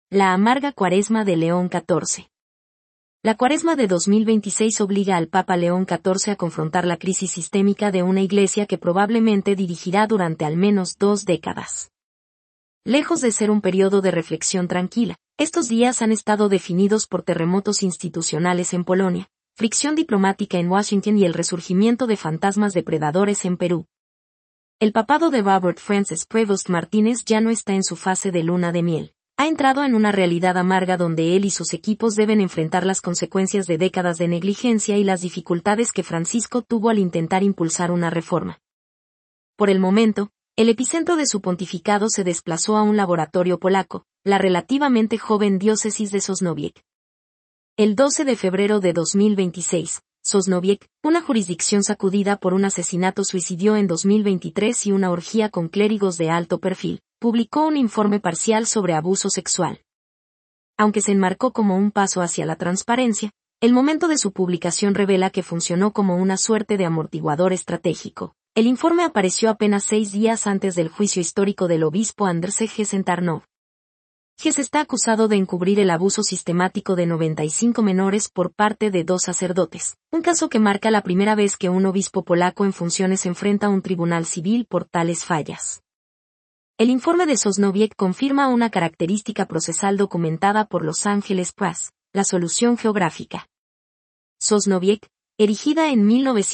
La amarga cuaresma de León XIV. La cuaresma de 2026 obliga al Papa León XIV a confrontar la crisis sistémica de una iglesia que probablemente dirigirá durante al menos 2 décadas. Lejos de ser un periodo de reflexión tranquila, estos días han estado definidos por terremotos institucionales en Polonia, fricción diplomática en Washington y el resurgimiento de fantasmas depredadores en Perú. El papado de Robert Francis Prevost Martínez ya no está en su fase de luna de miel. Ha entrado en una realidad amarga donde él y sus equipos deben enfrentar las consecuencias de décadas de negligencia y las dificultades que Francisco tuvo al intentar impulsar una reforma. Por el momento, el epicentro de su pontificado se desplazó a un laboratorio polaco, la relativamente joven diócesis de Sosnowiec. El 12 de febrero de 2026, Sosnowiec, una jurisdicción sacudida por un asesinato suicidio en 2023 y una orgía con clérigos de alto perfil, publicó un informe parcial sobre abuso sexual. Aunque se enmarcó como un paso hacia la transparencia, el momento de su publicación revela que funcionó como una suerte de amortiguador estratégico. El informe apareció apenas 6 días antes del juicio histórico del obispo Andrzej Tarnow. Hess está acusado de encubrir el abuso sistemático de 95 menores por parte de 2 sacerdotes, un caso que marca la primera vez que un obispo polaco en funciones enfrenta a un tribunal civil por tales fallas. El informe de Sosnowiec confirma una característica procesal documentada por Los Angeles Press, la solución geográfica. Sosnowiec, erigida en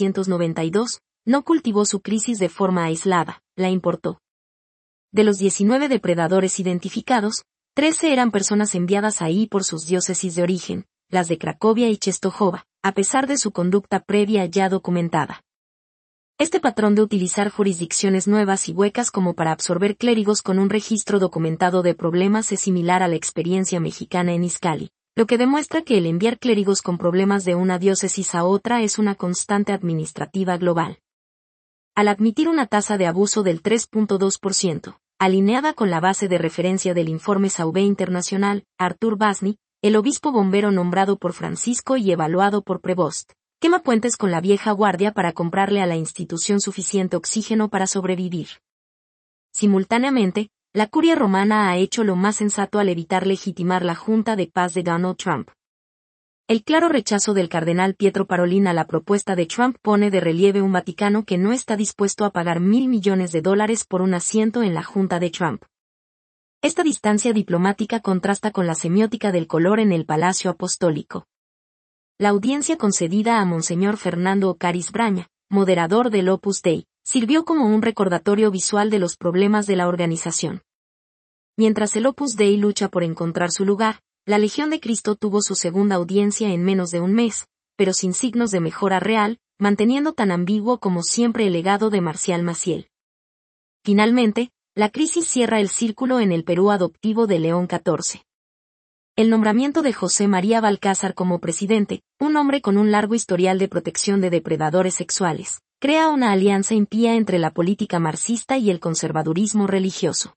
1992, no cultivó su crisis de forma aislada, la importó. De los 19 depredadores identificados, 13 eran personas enviadas ahí por sus diócesis de origen, las de Cracovia y Czestochowa, a pesar de su conducta previa ya documentada. Este patrón de utilizar jurisdicciones nuevas y huecas como para absorber clérigos con un registro documentado de problemas es similar a la experiencia mexicana en Izcalli, lo que demuestra que el enviar clérigos con problemas de una diócesis a otra es una constante administrativa global. Al admitir una tasa de abuso del 3.2%, alineada con la base de referencia del informe Sauvé Internacional, Artur Basny, el obispo bombero nombrado por Francisco y evaluado por Prevost, quema puentes con la vieja guardia para comprarle a la institución suficiente oxígeno para sobrevivir. Simultáneamente, la curia romana ha hecho lo más sensato al evitar legitimar la Junta de Paz de Donald Trump. El claro rechazo del cardenal Pietro Parolin a la propuesta de Trump pone de relieve un Vaticano que no está dispuesto a pagar $1.000 millones por un asiento en la Junta de Trump. Esta distancia diplomática contrasta con la semiótica del color en el Palacio Apostólico. La audiencia concedida a Monseñor Fernando Ocaris Braña, moderador del Opus Dei, sirvió como un recordatorio visual de los problemas de la organización. Mientras el Opus Dei lucha por encontrar su lugar, la Legión de Cristo tuvo su segunda audiencia en menos de un mes, pero sin signos de mejora real, manteniendo tan ambiguo como siempre el legado de Marcial Maciel. Finalmente, la crisis cierra el círculo en el Perú adoptivo de León XIV. El nombramiento de José María Balcázar como presidente, un hombre con un largo historial de protección de depredadores sexuales, crea una alianza impía entre la política marxista y el conservadurismo religioso.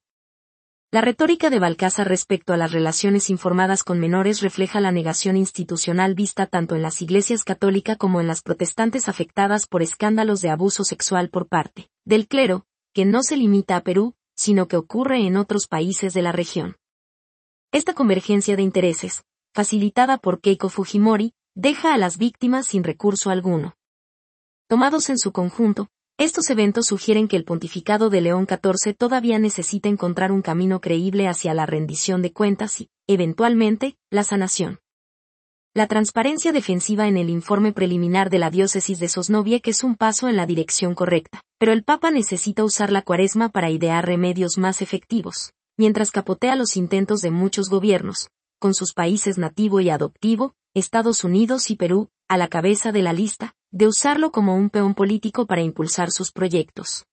La retórica de Balcázar respecto a las relaciones informadas con menores refleja la negación institucional vista tanto en las iglesias católica como en las protestantes afectadas por escándalos de abuso sexual por parte del clero, que no se limita a Perú, sino que ocurre en otros países de la región. Esta convergencia de intereses, facilitada por Keiko Fujimori, deja a las víctimas sin recurso alguno. Tomados en su conjunto, estos eventos sugieren que el pontificado de León XIV todavía necesita encontrar un camino creíble hacia la rendición de cuentas y, eventualmente, la sanación. La transparencia defensiva en el informe preliminar de la diócesis de Sosnowiec es un paso en la dirección correcta, pero el Papa necesita usar la cuaresma para idear remedios más efectivos, mientras capotea los intentos de muchos gobiernos, con sus países nativo y adoptivo, Estados Unidos y Perú, a la cabeza de la lista, de usarlo como un peón político para impulsar sus proyectos.